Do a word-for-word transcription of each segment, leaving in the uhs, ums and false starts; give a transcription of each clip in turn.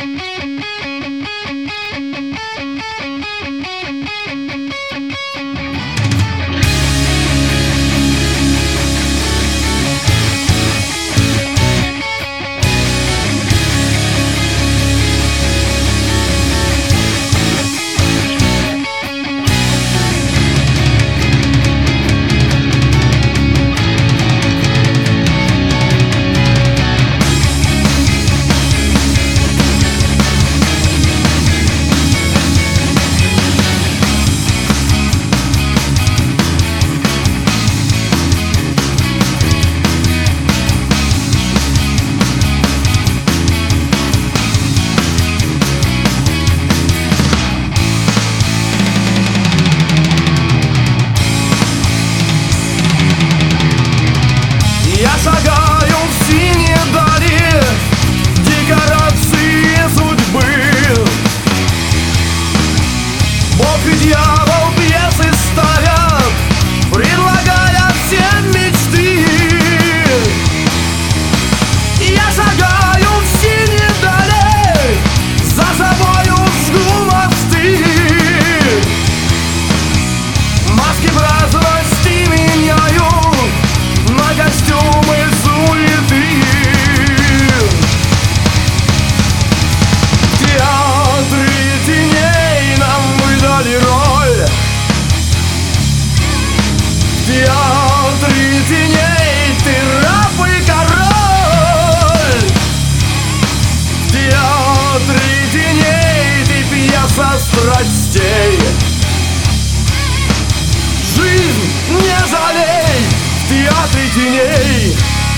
Страстей. Жизнь не жалей в театре теней.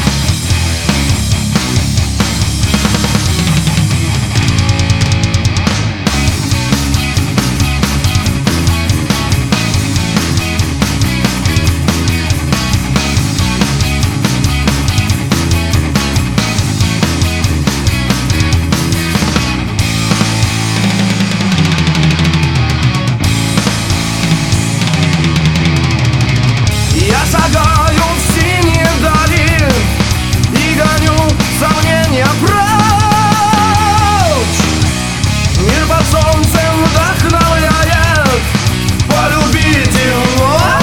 Шагаю в синие дали и гоню сомнения прочь. Мир под солнцем вдохновляет полюбить и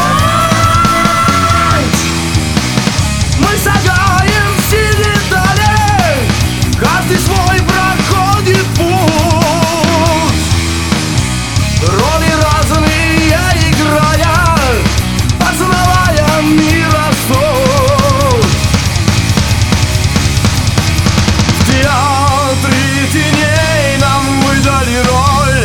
ночь. Мы шагаем в синие дали, каждый свой проходит путь. Роли разные играя, познавая мира суть. В театре теней нам выдали роль.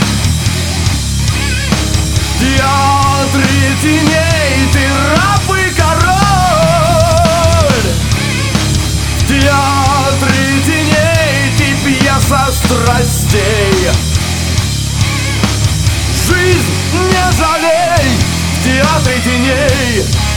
В театре теней ты раб и король. В театре теней ты пьеса страстей. Жизнь не жалей в театре теней.